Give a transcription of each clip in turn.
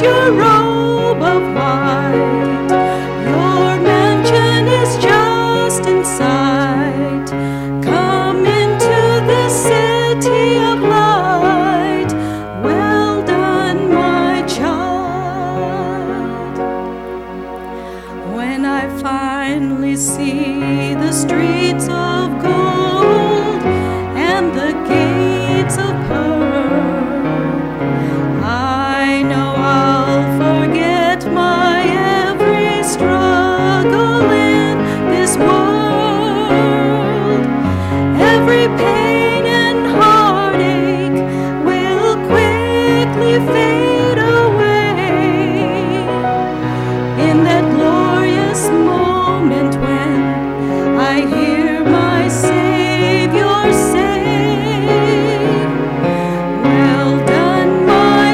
is your robe of white. Your mansion is just in sight. Come into the city of light. Well done, my child. When I finally see the streets of gold and the gates of pearl, I know I'll forget my every struggle in this world. Every pain and heartache will quickly fade away in that glorious moment when I hear my Savior say, well done, my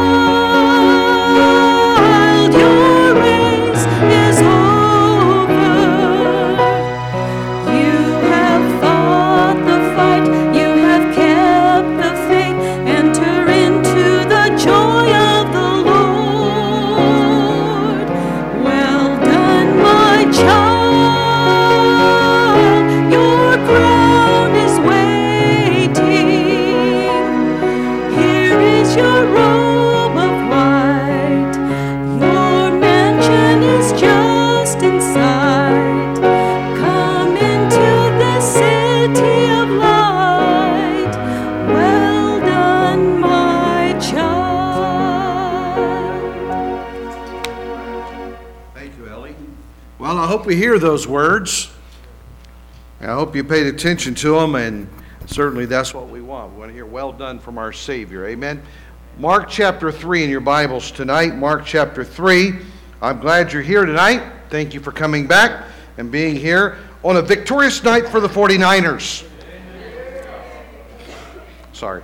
child, your race is over. You have fought the fight, you have kept the faith. Enter into the joy of the Lord. Well done, my child, your crown is waiting. Here is your robe of white. Your mansion is just in sight. Come into the city of light. Well done, my child. Thank you, Ellie. Well, I hope we hear those words. I hope you paid attention to them, and certainly that's what we want. We want to hear well done from our Savior. Amen. Mark chapter 3 in your Bibles tonight. Mark chapter 3. I'm glad you're here tonight. Thank you for coming back and being here on a victorious night for the 49ers. Sorry.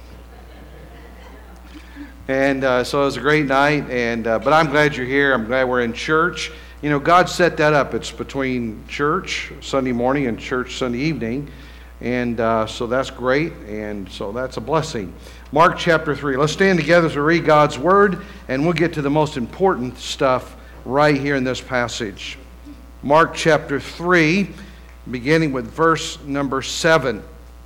And so it was a great night, but I'm glad you're here. I'm glad we're in church. You know, God set that up. It's between church Sunday morning and church Sunday evening. And so that's great, and so that's a blessing. Mark chapter 3. Let's stand together as we read God's Word, and we'll get to the most important stuff right here in this passage. Mark chapter 3, beginning with verse number 7.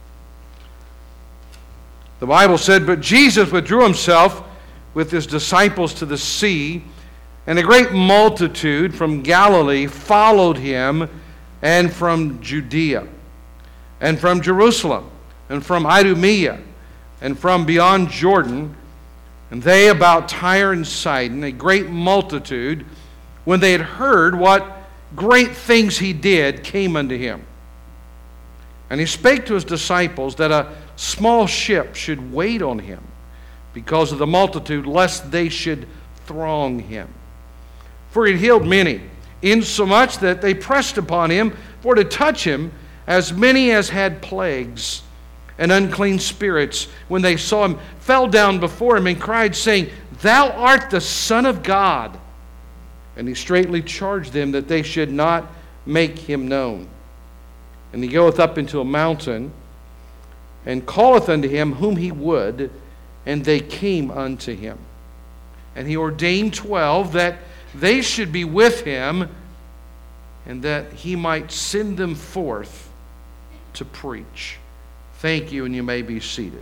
The Bible said, "But Jesus withdrew himself with his disciples to the sea, and a great multitude from Galilee followed him, and from Judea, and from Jerusalem, and from Idumea, and from beyond Jordan, and they about Tyre and Sidon, a great multitude, when they had heard what great things he did, came unto him. And he spake to his disciples that a small ship should wait on him, because of the multitude, lest they should throng him. For he had healed many, insomuch that they pressed upon him for to touch him, as many as had plagues and unclean spirits, when they saw him, fell down before him and cried, saying, Thou art the Son of God. And he straitly charged them that they should not make him known. And he goeth up into a mountain, and calleth unto him whom he would, and they came unto him. And he ordained 12 that they should be with him, and that he might send them forth to preach. Thank you, and you may be seated.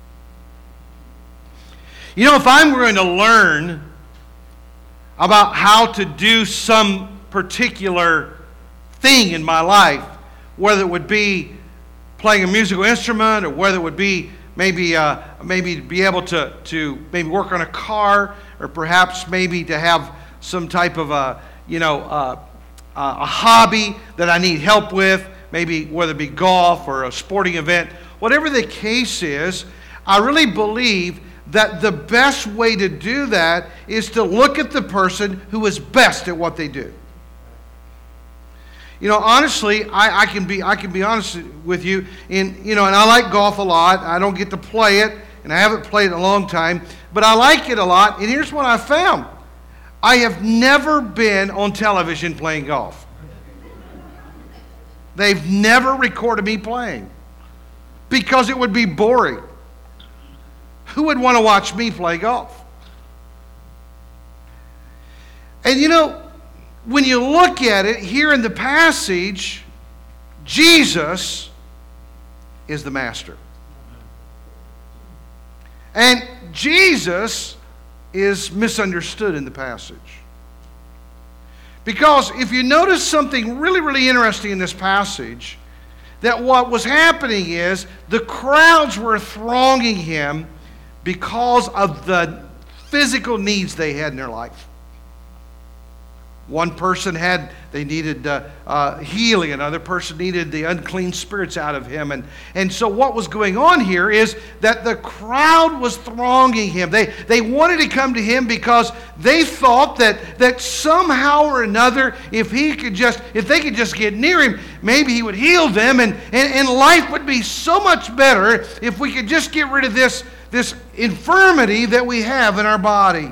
You know, if I'm going to learn about how to do some particular thing in my life, whether it would be playing a musical instrument, or whether it would be maybe be able to maybe work on a car, or perhaps maybe to have some type of a hobby that I need help with, maybe whether it be golf or a sporting event, whatever the case is, I really believe that the best way to do that is to look at the person who is best at what they do. You know, honestly, I can be honest with you, and I like golf a lot. I don't get to play it, and I haven't played it in a long time, but I like it a lot, and here's what I found. I have never been on television playing golf. They've never recorded me playing because it would be boring. Who would want to watch me play golf? And you know, when you look at it here in the passage, Jesus is the master. And Jesus is misunderstood in the passage. Because if you notice something really, really interesting in this passage, that what was happening is the crowds were thronging him because of the physical needs they had in their life. One person they needed healing. Another person needed the unclean spirits out of him. And so what was going on here is that the crowd was thronging him. They wanted to come to him because they thought that somehow or another, if they could just get near him, maybe he would heal them, and life would be so much better if we could just get rid of this infirmity that we have in our body.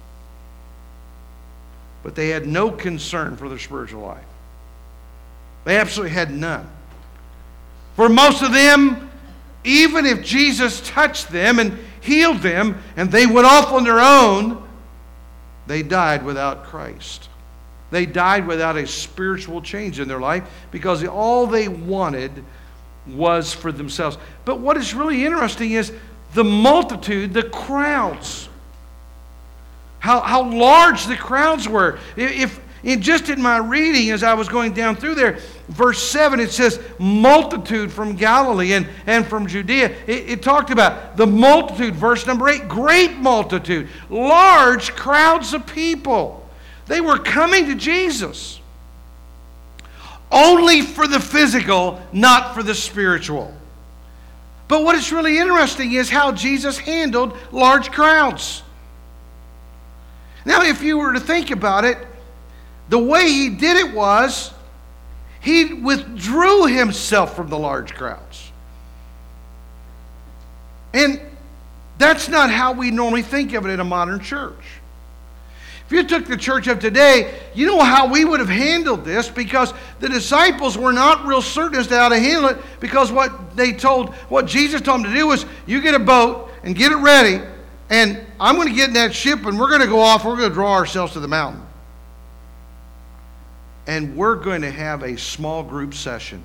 But they had no concern for their spiritual life. They absolutely had none. For most of them, even if Jesus touched them and healed them and they went off on their own, they died without Christ. They died without a spiritual change in their life because all they wanted was for themselves. But what is really interesting is the multitude, the crowds. How large the crowds were. Just in my reading as I was going down through there, verse 7, it says multitude from Galilee and from Judea. It talked about the multitude. Verse number 8, great multitude, large crowds of people. They were coming to Jesus only for the physical, not for the spiritual. But what is really interesting is how Jesus handled large crowds. Now, if you were to think about it, the way he did it was he withdrew himself from the large crowds. And that's not how we normally think of it in a modern church. If you took the church of today, you know how we would have handled this, because the disciples were not real certain as to how to handle it, because what Jesus told them to do was, you get a boat and get it ready, and I'm going to get in that ship and we're going to go off. We're going to draw ourselves to the mountain. And we're going to have a small group session.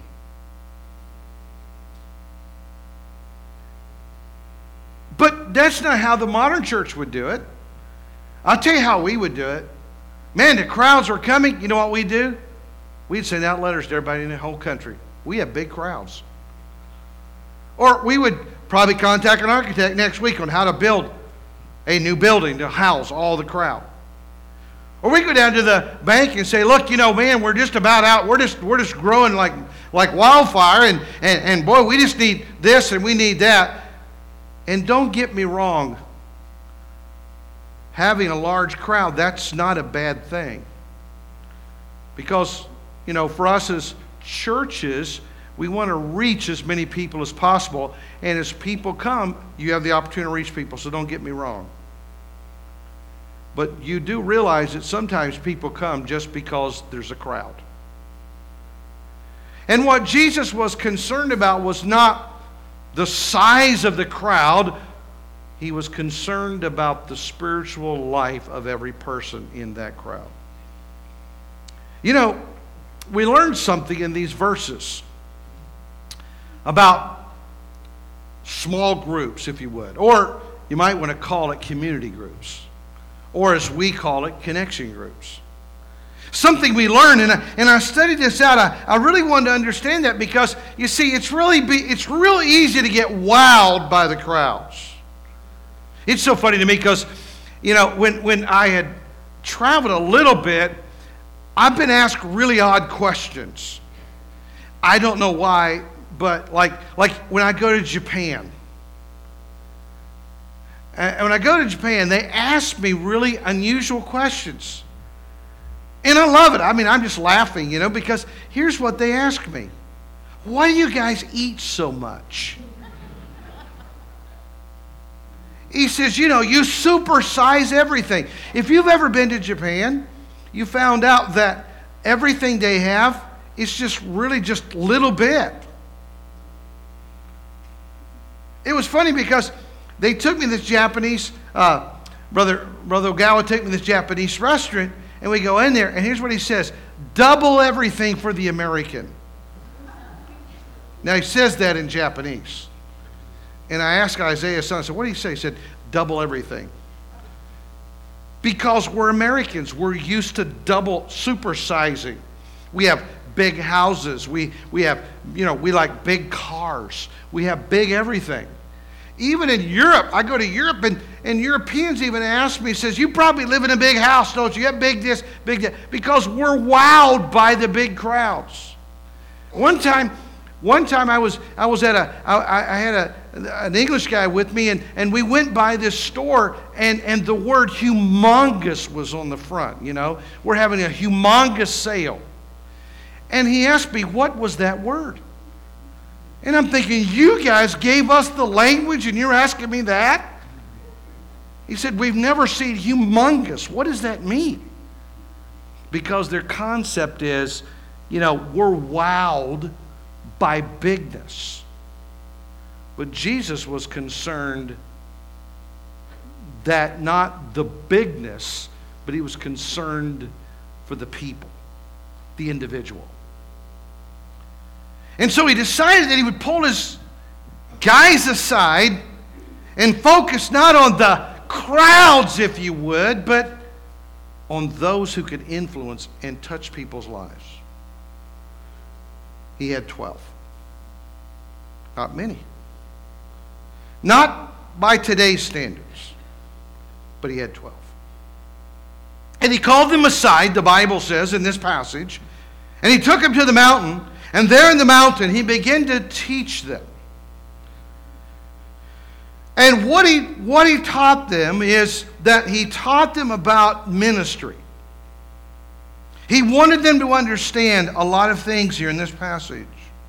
But that's not how the modern church would do it. I'll tell you how we would do it. Man, the crowds were coming. You know what we'd do? We'd send out letters to everybody in the whole country. We have big crowds. Or we would probably contact an architect next week on how to build a new building to house all the crowd. Or we go down to the bank and say, look, man, we're just about out. We're just growing like wildfire, and boy, we just need this and we need that. And don't get me wrong, having a large crowd, that's not a bad thing. Because, for us as churches, we want to reach as many people as possible. And as people come, you have the opportunity to reach people, so don't get me wrong. But you do realize that sometimes people come just because there's a crowd. And what Jesus was concerned about was not the size of the crowd. He was concerned about the spiritual life of every person in that crowd. We learned something in these verses about small groups, if you would. Or you might want to call it community groups. Or as we call it, connection groups. Something we learned, and I studied this out. I really wanted to understand that, because, you see, it's real easy to get wowed by the crowds. It's so funny to me because, when I had traveled a little bit, I've been asked really odd questions. I don't know why, but like when I go to Japan. And when I go to Japan, they ask me really unusual questions. And I love it. I mean, I'm just laughing, because here's what they ask me. Why do you guys eat so much? He says, you supersize everything. If you've ever been to Japan, you found out that everything they have is just really just little bit. It was funny because they took me to this Japanese, Brother Ogawa took me to this Japanese restaurant, and we go in there, and here's what he says: double everything for the American. Now, he says that in Japanese. And I asked Isaiah's son, I said, what did he say? He said, double everything. Because we're Americans. We're used to double supersizing. We have big houses. We have, we like big cars. We have big everything. Even in Europe, I go to Europe, and Europeans even ask me, says, you probably live in a big house, don't you? You have big this, big that. Because we're wowed by the big crowds. One time I was at I had an English guy with me, and we went by this store, and the word humongous was on the front, We're having a humongous sale. And he asked me, what was that word? And I'm thinking, you guys gave us the language and you're asking me that? He said, we've never seen humongous. What does that mean? Because their concept is, we're wowed by bigness. But Jesus was concerned that not the bigness, but he was concerned for the people, the individual. And so he decided that he would pull his guys aside and focus not on the crowds, if you would, but on those who could influence and touch people's lives. He had 12. Not many. Not by today's standards, but he had 12. And he called them aside, the Bible says in this passage, and he took them to the mountain. And there in the mountain, he began to teach them. And what he taught them is that he taught them about ministry. He wanted them to understand a lot of things here in this passage.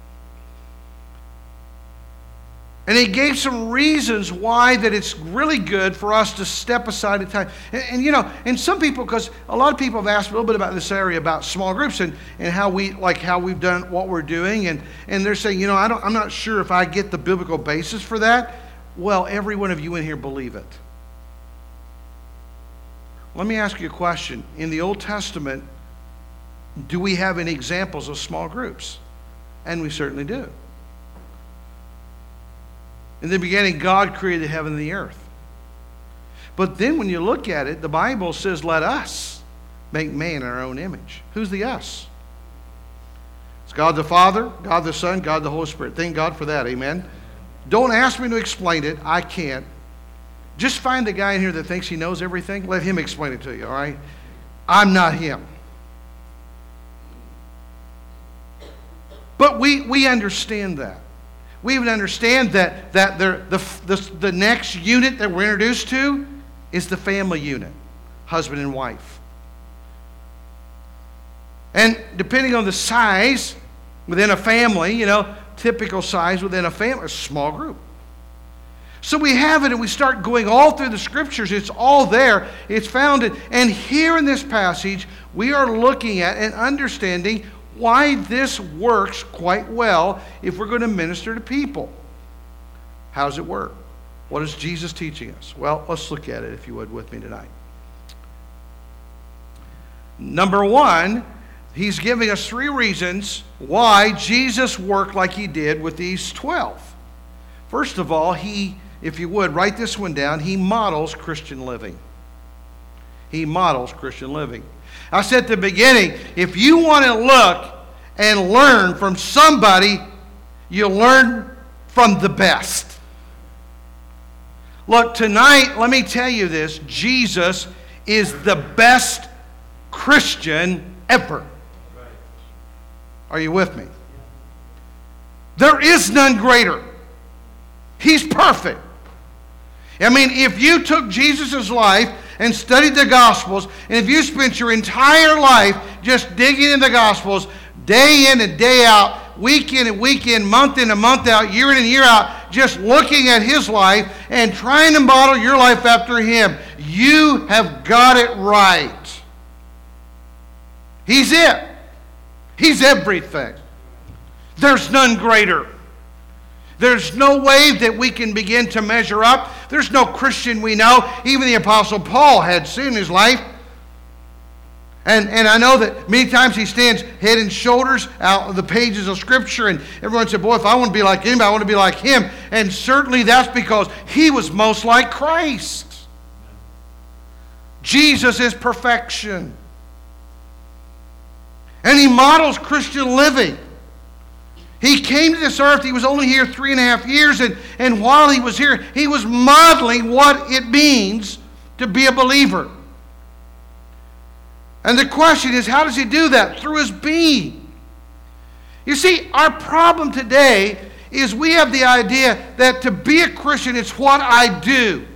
And he gave some reasons why that it's really good for us to step aside at time. And some people, because a lot of people have asked a little bit about this area, about small groups and how we've done what we're doing. And they're saying, I'm not sure if I get the biblical basis for that. Well, every one of you in here believe it. Let me ask you a question. In the Old Testament, do we have any examples of small groups? And we certainly do. In the beginning, God created heaven and the earth. But then when you look at it, the Bible says, let us make man in our own image. Who's the us? It's God the Father, God the Son, God the Holy Spirit. Thank God for that, amen? Don't ask me to explain it. I can't. Just find the guy in here that thinks he knows everything. Let him explain it to you, all right? I'm not him. But we understand that. We even understand that the next unit that we're introduced to is the family unit, husband and wife. And depending on the size within a family, typical size within a family, a small group. So we have it, and we start going all through the scriptures. It's all there. It's found. And here in this passage, we are looking at and understanding why this works quite well if we're going to minister to people. How does it work? What is Jesus teaching us? Well, let's look at it, if you would, with me tonight. Number one, he's giving us 3 reasons why Jesus worked like he did with these 12. First of all, he, if you would, write this one down, he models Christian living. He models Christian living. I said at the beginning, if you want to look and learn from somebody, you'll learn from the best. Look, tonight, let me tell you this, Jesus is the best Christian ever. Are you with me? There is none greater. He's perfect. I mean, if you took Jesus' life and studied the Gospels, and if you spent your entire life just digging in the Gospels, day in and day out, week in and week in, month in and month out, year in and year out, just looking at his life and trying to model your life after him, you have got it right. He's it. He's everything. There's none greater. There's no way that we can begin to measure up. There's no Christian we know. Even the Apostle Paul had sin in his life. And I know that many times he stands head and shoulders out of the pages of Scripture, and everyone said, boy, if I want to be like him, I want to be like him. And certainly that's because he was most like Christ. Jesus is perfection. And he models Christian living. He came to this earth, he was only here 3.5 years, and while he was here, he was modeling what it means to be a believer. And the question is, how does he do that? Through his being. You see, our problem today is we have the idea that to be a Christian, it's what I do.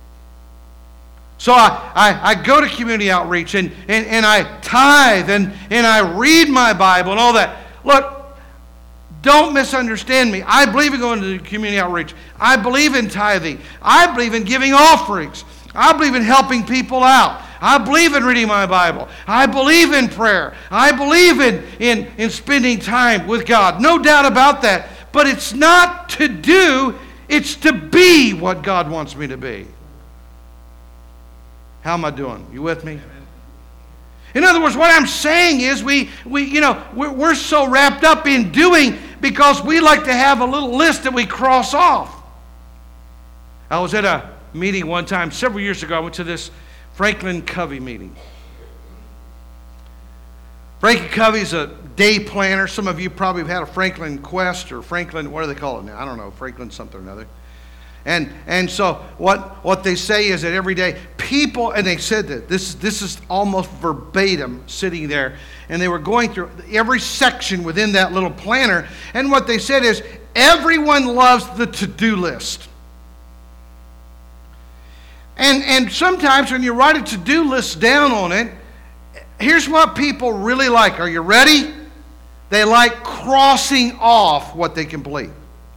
So I go to community outreach and I tithe and I read my Bible and all that. Look, don't misunderstand me. I believe in going to community outreach. I believe in tithing. I believe in giving offerings. I believe in helping people out. I believe in reading my Bible. I believe in prayer. I believe in spending time with God. No doubt about that. But it's not to do, it's to be what God wants me to be. How am I doing? You with me? In other words, what I'm saying is we're so wrapped up in doing because we like to have a little list that we cross off. I was at a meeting one time several years ago. I went to this Franklin Covey meeting. Franklin Covey's a day planner. Some of you probably have had a Franklin Quest or Franklin, what do they call it now? I don't know, Franklin something or another. And so what they say is that every day people, and they said that this is almost verbatim sitting there, and they were going through every section within that little planner, and what they said is everyone loves the to-do list. And sometimes when you write a to-do list down on it, here's what people really like. Are you ready? They like crossing off what they complete.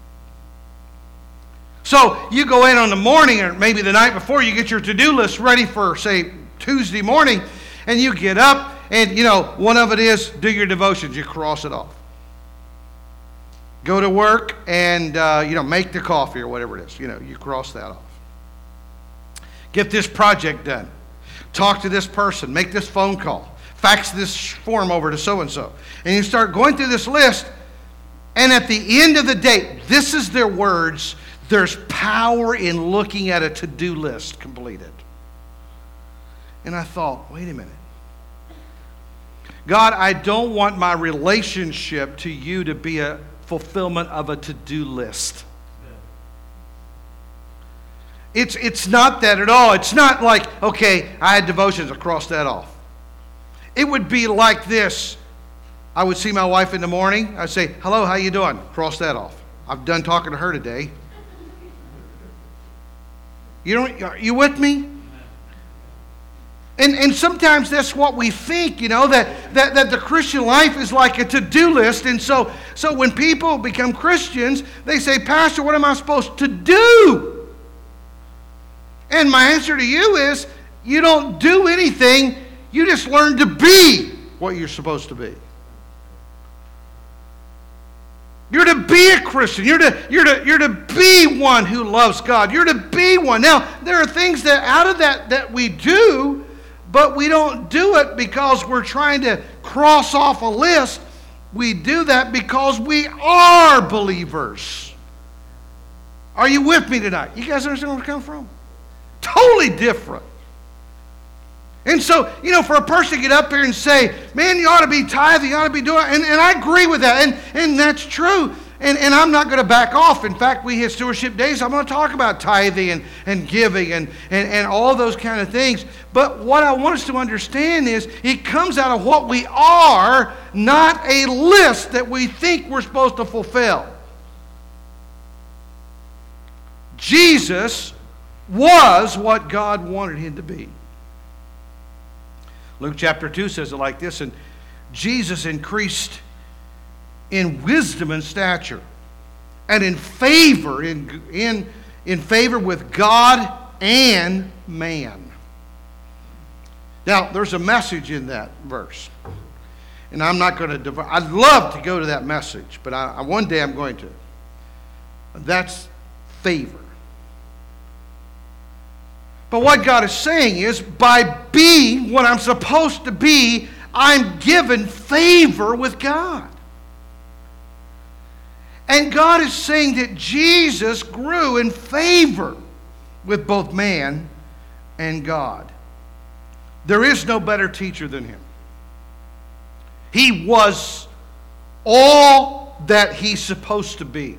So you go in on the morning or maybe the night before, you get your to-do list ready for, say, Tuesday morning, and you get up and, one of it is do your devotions. You cross it off. Go to work and, make the coffee or whatever it is. You cross that off. Get this project done. Talk to this person. Make this phone call. Fax this form over to so-and-so. And you start going through this list, and at the end of the day, this is their words, there's power in looking at a to-do list completed. And I thought, wait a minute. God, I don't want my relationship to you to be a fulfillment of a to-do list. It's not that at all. It's not like, okay, I had devotions, I crossed that off. It would be like this. I would see my wife in the morning. I'd say, hello, how you doing? Cross that off. I've done talking to her today. Are you with me? And sometimes that's what we think, that the Christian life is like a to-do list. And so when people become Christians, they say, Pastor, what am I supposed to do? And my answer to you is, you don't do anything, you just learn to be what you're supposed to be. You're to be a Christian. You're to be one who loves God. You're to be one. Now, there are things that out of that we do, but we don't do it because we're trying to cross off a list. We do that because we are believers. Are you with me tonight? You guys understand where I'm coming from? Totally different. And so, for a person to get up here and say, man, you ought to be tithing, you ought to be doing, and I agree with that, and that's true. And I'm not going to back off. In fact, we hit Stewardship Days, I'm going to talk about tithing and giving and all those kind of things. But what I want us to understand is it comes out of what we are, not a list that we think we're supposed to fulfill. Jesus was what God wanted him to be. Luke chapter 2 says it like this, and Jesus increased in wisdom and stature and in favor, in favor with God and man. Now, there's a message in that verse. And I'm not going to, I'd love to go to that message, but one day I'm going to. That's favor. But what God is saying is, by being what I'm supposed to be, I'm given favor with God. And God is saying that Jesus grew in favor with both man and God. There is no better teacher than him. He was all that he's supposed to be.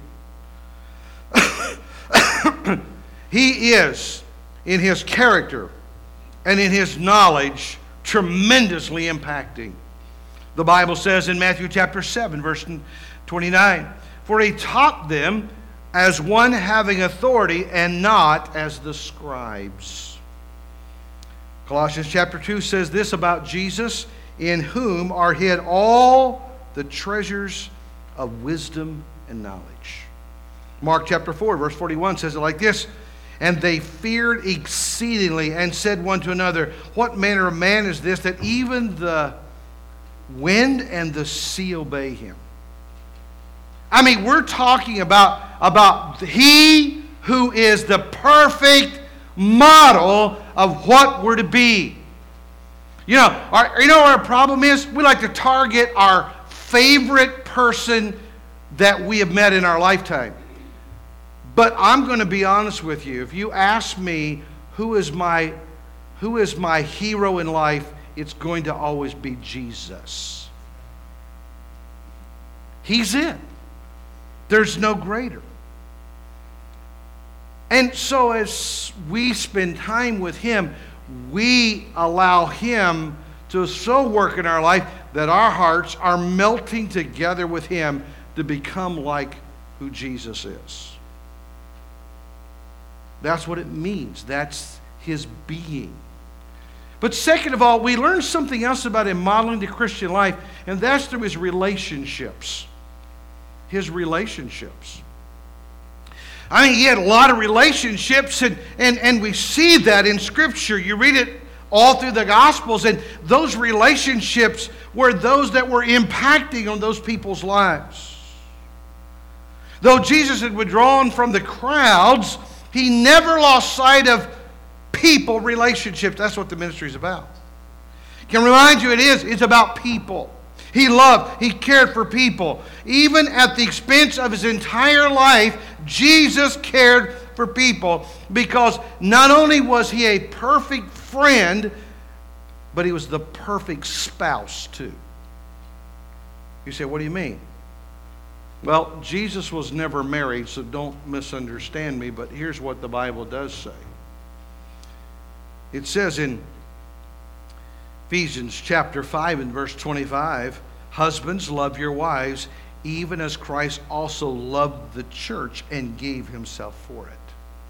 He is, in his character and in his knowledge, tremendously impacting. The Bible says in Matthew chapter 7, verse 29, "For he taught them as one having authority and not as the scribes." Colossians chapter 2 says this about Jesus, "In whom are hid all the treasures of wisdom and knowledge." Mark chapter 4, verse 41 says it like this, "And they feared exceedingly and said one to another, What manner of man is this, that even the wind and the sea obey him?" I mean, we're talking about he who is the perfect model of what we're to be. You know what our problem is? We like to target our favorite person that we have met in our lifetime. But I'm going to be honest with you. If you ask me who is my hero in life, it's going to always be Jesus. He's it. There's no greater. And so as we spend time with him, we allow him to so work in our life that our hearts are melting together with him to become like who Jesus is. That's what it means. That's his being. But second of all, we learn something else about him modeling the Christian life, and that's through his relationships. His relationships. I mean, he had a lot of relationships, and we see that in Scripture. You read it all through the Gospels, and those relationships were those that were impacting on those people's lives. Though Jesus had withdrawn from the crowds, he never lost sight of people relationships. That's what the ministry is about. I can remind you it's about people. He loved, he cared for people. Even at the expense of his entire life, Jesus cared for people, because not only was he a perfect friend, but he was the perfect spouse too. You say, what do you mean? Well, Jesus was never married, so don't misunderstand me, but here's what the Bible does say. It says in Ephesians chapter 5 and verse 25, "Husbands, love your wives, even as Christ also loved the church and gave himself for it."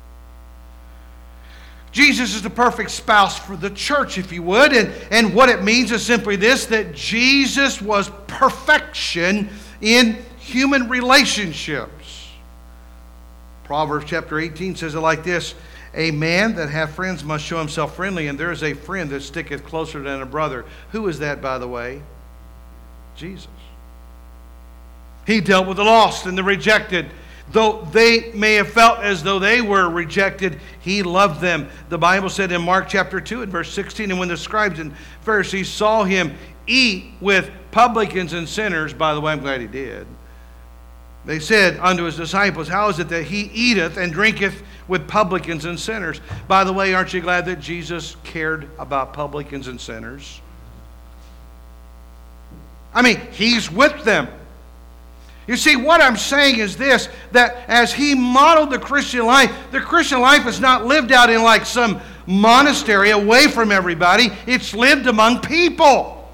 Jesus is the perfect spouse for the church, if you would. And what it means is simply this, that Jesus was perfection in human relationships. Proverbs chapter 18 says it like this, "A man that hath friends must show himself friendly, and there is a friend that sticketh closer than a brother." Who is that, by the way? Jesus. He dealt with the lost and the rejected. Though they may have felt as though they were rejected, he loved them. The Bible said in Mark chapter 2 and verse 16, "And when the scribes and Pharisees saw him eat with publicans and sinners," by the way, I'm glad he did, "they said unto his disciples, How is it that he eateth and drinketh with publicans and sinners?" By the way, aren't you glad that Jesus cared about publicans and sinners? I mean, he's with them. You see, what I'm saying is this, that as he modeled the Christian life is not lived out in like some monastery away from everybody. It's lived among people.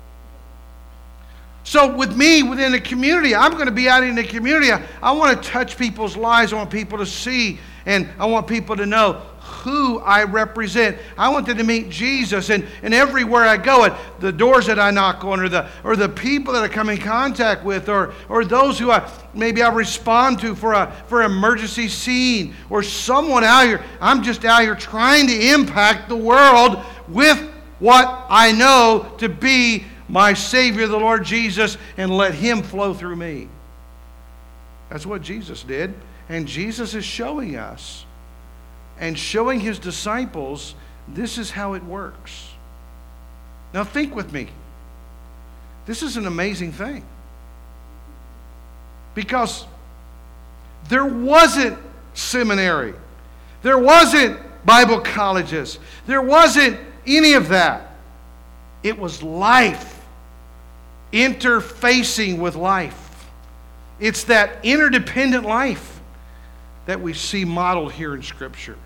So with me, within the community, I'm going to be out in the community. I want to touch people's lives. I want people to see, and I want people to know who I represent. I want them to meet Jesus, and everywhere I go, at the doors that I knock on, or the people that I come in contact with, or those who I respond to for an emergency scene, or someone out here. I'm just out here trying to impact the world with what I know to be my Savior, the Lord Jesus, and let him flow through me. That's what Jesus did, and Jesus is showing us and showing his disciples this is how it works. Now think with me. This is an amazing thing. Because there wasn't seminary. There wasn't Bible colleges. There wasn't any of that. It was life. Interfacing with life. It's that interdependent life that we see modeled here in Scripture.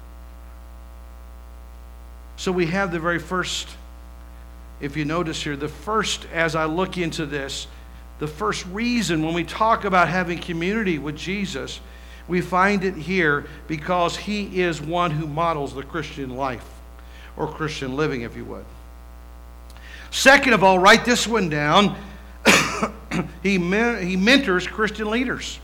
So we have the very first, if you notice here, the first, as I look into this, the first reason when we talk about having community with Jesus, we find it here because he is one who models the Christian life, or Christian living, if you would. Second of all, write this one down. He mentors Christian leaders.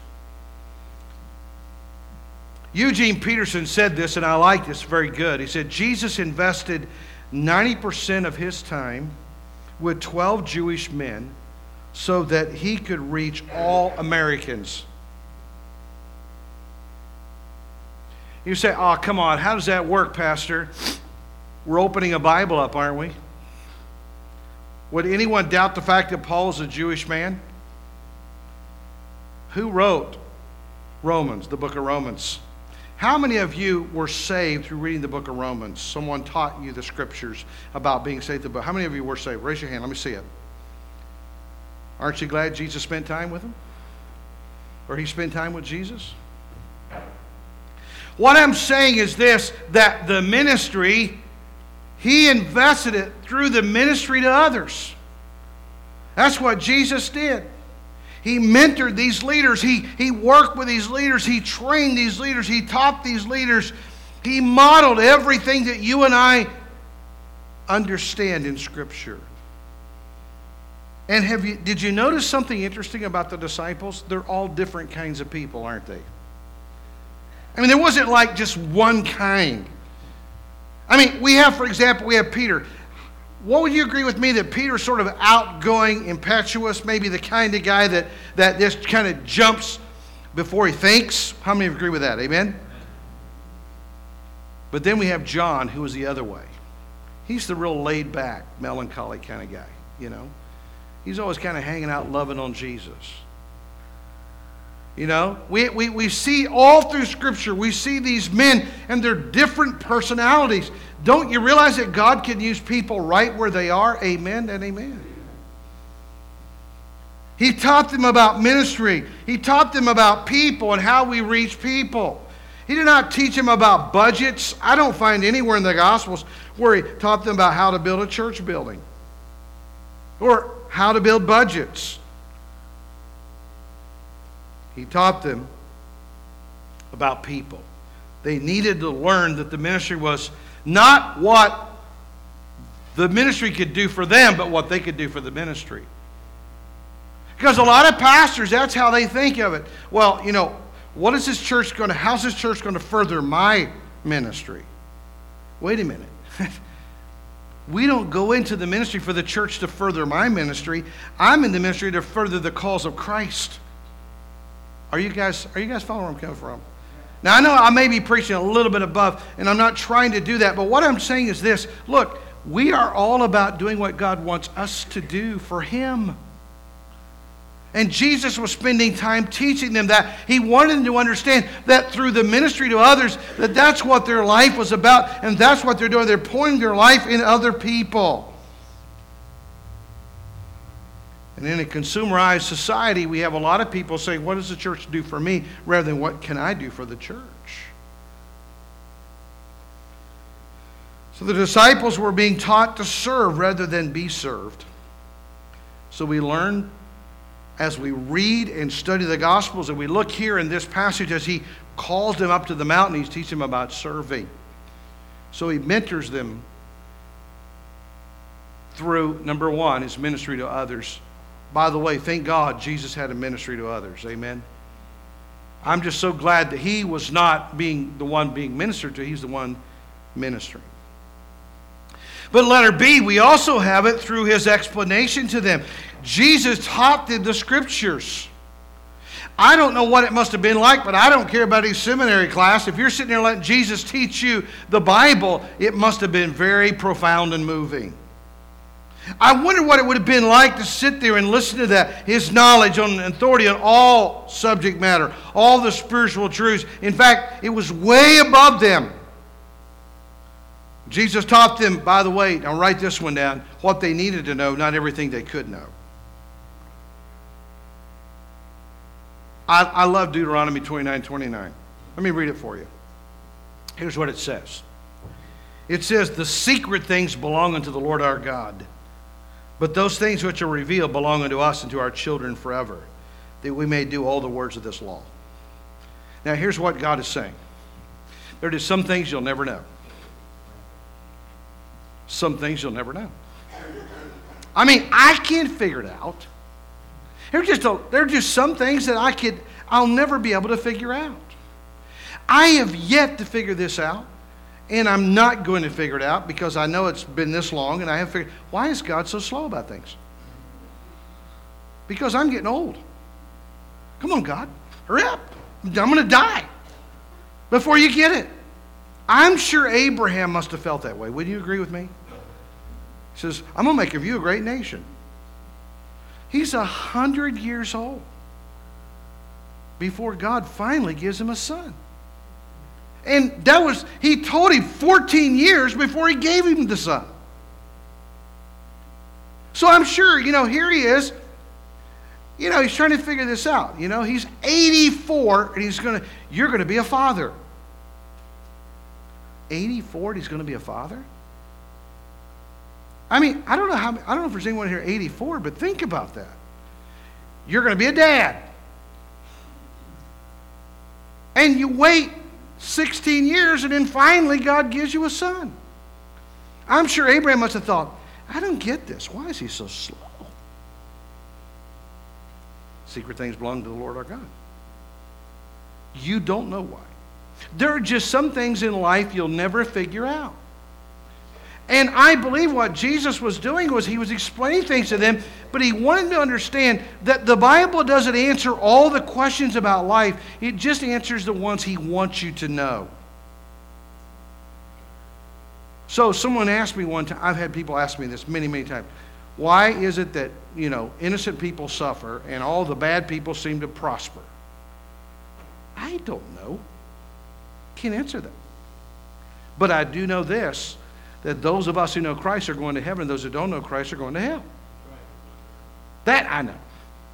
Eugene Peterson said this, and I like this, very good. He said, Jesus invested 90% of his time with 12 Jewish men so that he could reach all Americans. You say, oh, come on, how does that work, Pastor? We're opening a Bible up, aren't we? Would anyone doubt the fact that Paul is a Jewish man? Who wrote Romans, the book of Romans? How many of you were saved through reading the book of Romans? Someone taught you the scriptures about being saved through the book. How many of you were saved? Raise your hand. Let me see it. Aren't you glad Jesus spent time with him? Or he spent time with Jesus? What I'm saying is this, that the ministry, he invested it through the ministry to others. That's what Jesus did. He mentored these leaders. He worked with these leaders. He trained these leaders. He taught these leaders. He modeled everything that you and I understand in Scripture. And did you notice something interesting about the disciples? They're all different kinds of people, aren't they? I mean, there wasn't like just one kind. I mean, for example, we have Peter. What would you agree with me that Peter's sort of outgoing, impetuous, maybe the kind of guy that just kind of jumps before he thinks? How many agree with that? Amen? But then we have John, who is the other way. He's the real laid-back, melancholy kind of guy, you know. He's always kind of hanging out, loving on Jesus. You know, we see all through Scripture, we see these men and their different personalities. Don't you realize that God can use people right where they are? Amen and amen. He taught them about ministry. He taught them about people and how we reach people. He did not teach them about budgets. I don't find anywhere in the Gospels where he taught them about how to build a church building or how to build budgets. He taught them about people. They needed to learn that the ministry was not what the ministry could do for them, but what they could do for the ministry. Because a lot of pastors, that's how they think of it. Well, you know, how's this church going to further my ministry? Wait a minute. We don't go into the ministry for the church to further my ministry. I'm in the ministry to further the cause of Christ. Are you guys following where I'm coming from? Now, I know I may be preaching a little bit above, and I'm not trying to do that, but what I'm saying is this. Look, we are all about doing what God wants us to do for Him. And Jesus was spending time teaching them that. He wanted them to understand that through the ministry to others, that's what their life was about, and that's what they're doing. They're pouring their life in other people. And in a consumerized society, we have a lot of people saying, what does the church do for me, rather than what can I do for the church? So the disciples were being taught to serve rather than be served. So we learn as we read and study the Gospels, and we look here in this passage as he calls them up to the mountain, he's teaching them about serving. So he mentors them through, number one, his ministry to others. By the way, thank God Jesus had a ministry to others. Amen. I'm just so glad that he was not being the one being ministered to. He's the one ministering. But letter B, we also have it through his explanation to them. Jesus taught them the Scriptures. I don't know what it must have been like, but I don't care about his seminary class. If you're sitting there letting Jesus teach you the Bible, it must have been very profound and moving. I wonder what it would have been like to sit there and listen to that, his knowledge on authority on all subject matter, all the spiritual truths. In fact, it was way above them. Jesus taught them, by the way, now write this one down, what they needed to know, not everything they could know. I love Deuteronomy 29:29. Let me read it for you. Here's what it says. It says, the secret things belong unto the Lord our God, but those things which are revealed belong unto us and to our children forever, that we may do all the words of this law. Now here's what God is saying. There are just some things you'll never know. Some things you'll never know. I mean, I can't figure it out. There are just some things that I'll never be able to figure out. I have yet to figure this out, and I'm not going to figure it out because I know it's been this long, and I have figured, why is God so slow about things? Because I'm getting old. Come on, God, hurry up. I'm going to die before you get it. I'm sure Abraham must have felt that way. Would you agree with me? He says, I'm going to make of you a great nation. He's 100 years old before God finally gives him a son. And he told him 14 years before he gave him the son. So I'm sure, here he is. He's trying to figure this out. He's 84 and you're going to be a father. 84 and he's going to be a father? I mean, I don't know if there's anyone here 84, but think about that. You're going to be a dad. And you wait 16 years and then finally God gives you a son. I'm sure Abraham must have thought, I don't get this. Why is he so slow? Secret things belong to the Lord our God. You don't know why. There are just some things in life you'll never figure out. And I believe what Jesus was doing was he was explaining things to them, but he wanted them to understand that the Bible doesn't answer all the questions about life. It just answers the ones he wants you to know. So someone asked me one time, I've had people ask me this many, many times, why is it that, innocent people suffer and all the bad people seem to prosper? I don't know. Can't answer that. But I do know this, that those of us who know Christ are going to heaven, and those who don't know Christ are going to hell. That I know.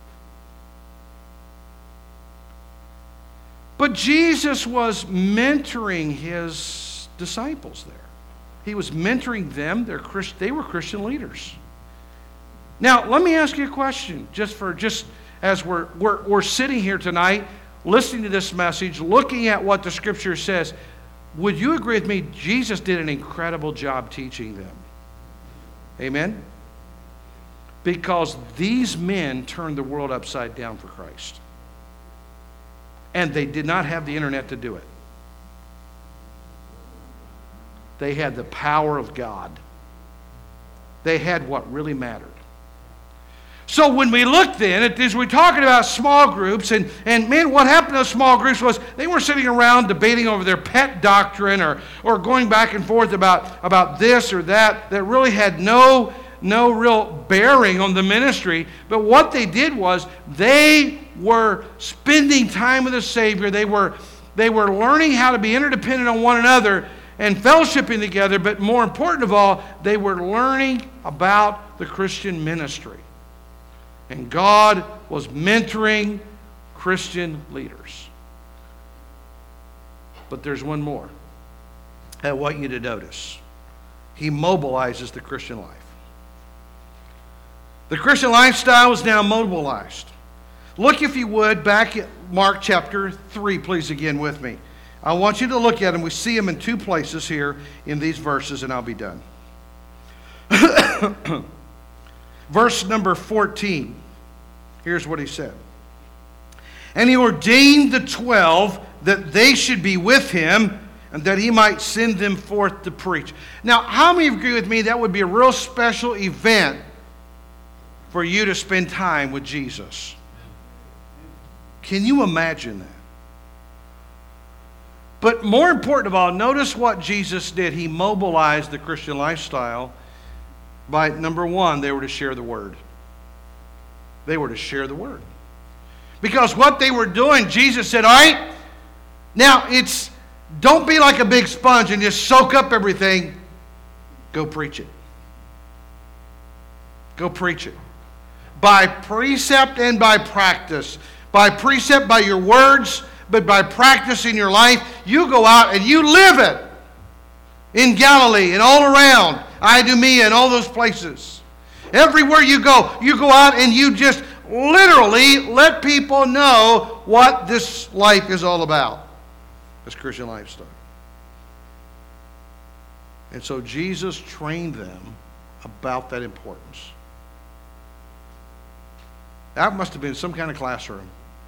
But Jesus was mentoring his disciples there. He was mentoring them. They were Christian leaders. Now, let me ask you a question, just as we're sitting here tonight, listening to this message, looking at what the Scripture says. Would you agree with me? Jesus did an incredible job teaching them. Amen? Because these men turned the world upside down for Christ. And they did not have the internet to do it. They had the power of God. They had what really mattered. So when we look then at this, we're talking about small groups, and man, what happened to those small groups was they weren't sitting around debating over their pet doctrine or going back and forth about this or that really had no real bearing on the ministry. But what they did was they were spending time with the Savior. They were learning how to be interdependent on one another and fellowshipping together, but more important of all, they were learning about the Christian ministry. And God was mentoring Christian leaders. But there's one more I want you to notice. He mobilizes the Christian life. The Christian lifestyle is now mobilized. Look, if you would, back at Mark chapter 3, please, again with me. I want you to look at them. We see them in two places here in these verses, and I'll be done. Verse number 14. Here's what he said. And he ordained the 12 that they should be with him and that he might send them forth to preach. Now, how many agree with me that would be a real special event for you to spend time with Jesus? Can you imagine that? But more important of all, notice what Jesus did. He mobilized the Christian lifestyle by, number one, they were to share the Word. They were to share the Word. Because what they were doing, Jesus said, all right, now don't be like a big sponge and just soak up everything. Go preach it. Go preach it. By precept and by practice. By precept, by your words, but by practice in your life, you go out and you live it. In Galilee and all around, Idumea and all those places. Everywhere you go out and you just literally let people know what this life is all about. This Christian lifestyle. And so Jesus trained them about that importance. That must have been some kind of classroom.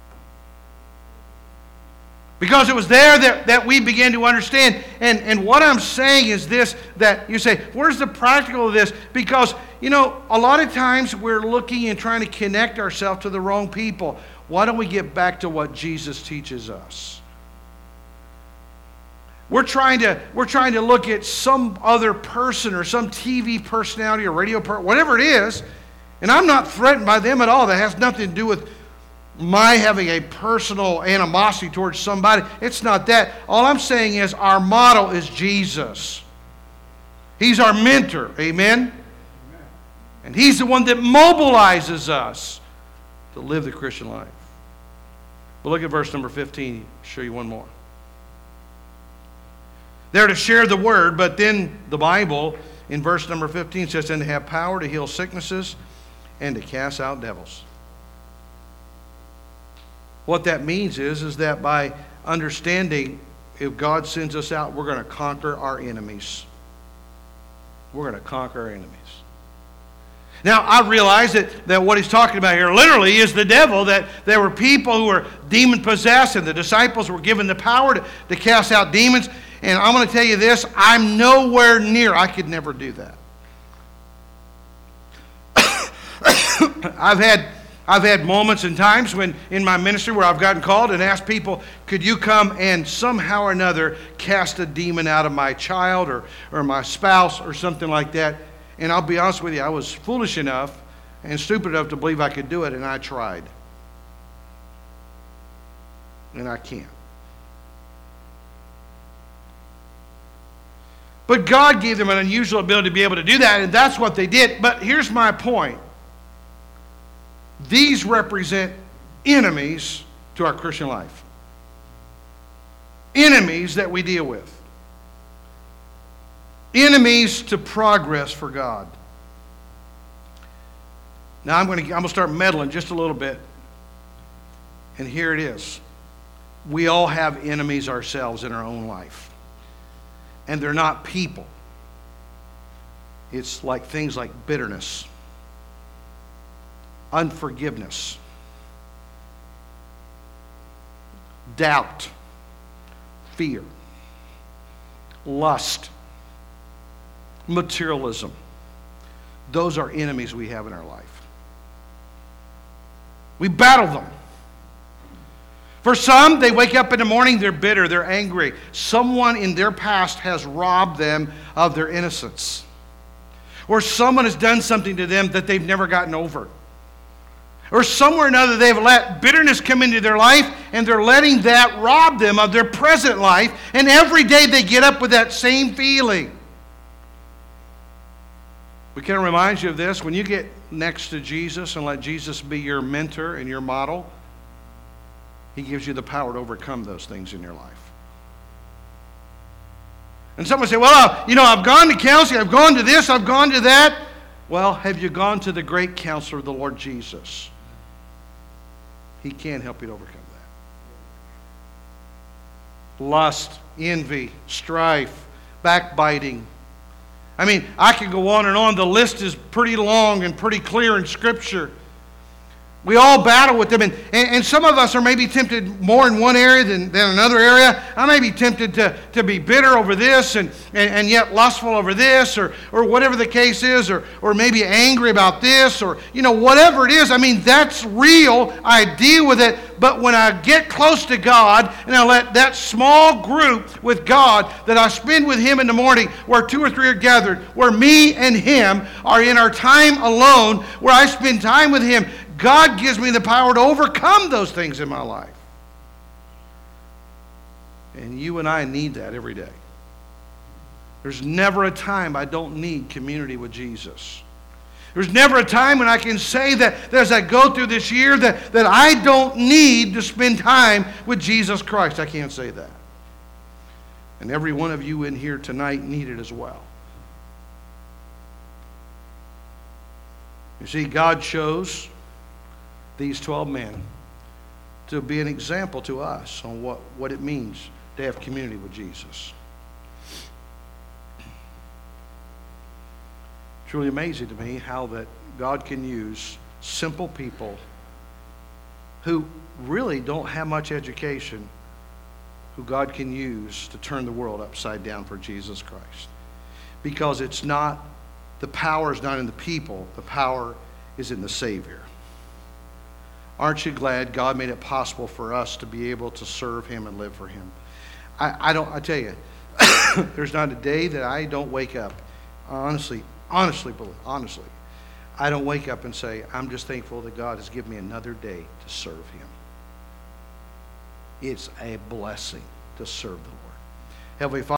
Because it was there that we began to understand. And what I'm saying is this, that you say, where's the practical of this? Because, a lot of times we're looking and trying to connect ourselves to the wrong people. Why don't we get back to what Jesus teaches us? We're trying to look at some other person or some TV personality or radio person, whatever it is, and I'm not threatened by them at all. That has nothing to do with my having a personal animosity towards somebody. It's not that. All I'm saying is our model is Jesus. He's our mentor. Amen? And He's the one that mobilizes us to live the Christian life. But look at verse number 15. I'll show you one more. They're to share the Word, but then the Bible in verse number 15 says, and to have power to heal sicknesses and to cast out devils. What that means is that by understanding if God sends us out, we're going to conquer our enemies. We're going to conquer our enemies. Now, I realize that what he's talking about here literally is the devil, that there were people who were demon-possessed, and the disciples were given the power to cast out demons. And I'm going to tell you this, I'm nowhere near, I could never do that. I've had moments and times when in my ministry where I've gotten called and asked people, could you come and somehow or another cast a demon out of my child or my spouse or something like that? And I'll be honest with you, I was foolish enough and stupid enough to believe I could do it, and I tried. And I can't. But God gave them an unusual ability to be able to do that, and that's what they did. But here's my point. These represent enemies to our Christian life. Enemies that we deal with. Enemies to progress for God. Now I'm going to start meddling just a little bit. And here it is. We all have enemies ourselves in our own life. And they're not people. It's like things like bitterness, unforgiveness, doubt, fear, lust, materialism. Those are enemies we have in our life. We battle them. For some, they wake up in the morning, they're bitter, they're angry. Someone in their past has robbed them of their innocence. Or someone has done something to them that they've never gotten over. Or somewhere or another they've let bitterness come into their life, and they're letting that rob them of their present life, and every day they get up with that same feeling. We can remind you of this. When you get next to Jesus and let Jesus be your mentor and your model, He gives you the power to overcome those things in your life. And someone say, well, I've gone to counseling, I've gone to this, I've gone to that. Well, have you gone to the great counselor, the Lord Jesus? He can help you to overcome that. Lust, envy, strife, backbiting. I mean, I could go on and on. The list is pretty long and pretty clear in Scripture. We all battle with them, and some of us are maybe tempted more in one area than another area. I may be tempted to be bitter over this and yet lustful over this, or whatever the case is, or maybe angry about this, or whatever it is. I mean, that's real. I deal with it. But when I get close to God and I let that small group with God that I spend with Him in the morning, where 2 or 3 are gathered, where me and Him are in our time alone, where I spend time with Him, God gives me the power to overcome those things in my life. And you and I need that every day. There's never a time I don't need community with Jesus. There's never a time when I can say that as I go through this year that I don't need to spend time with Jesus Christ. I can't say that. And every one of you in here tonight need it as well. You see, God chose these 12 men to be an example to us on what it means to have community with Jesus. Truly amazing to me how that God can use simple people who really don't have much education, who God can use to turn the world upside down for Jesus Christ. Because the power is not in the people, the power is in the Savior. Aren't you glad God made it possible for us to be able to serve Him and live for Him? I tell you, there's not a day that I don't wake up, honestly, I don't wake up and say, I'm just thankful that God has given me another day to serve Him. It's a blessing to serve the Lord. Heavenly Father,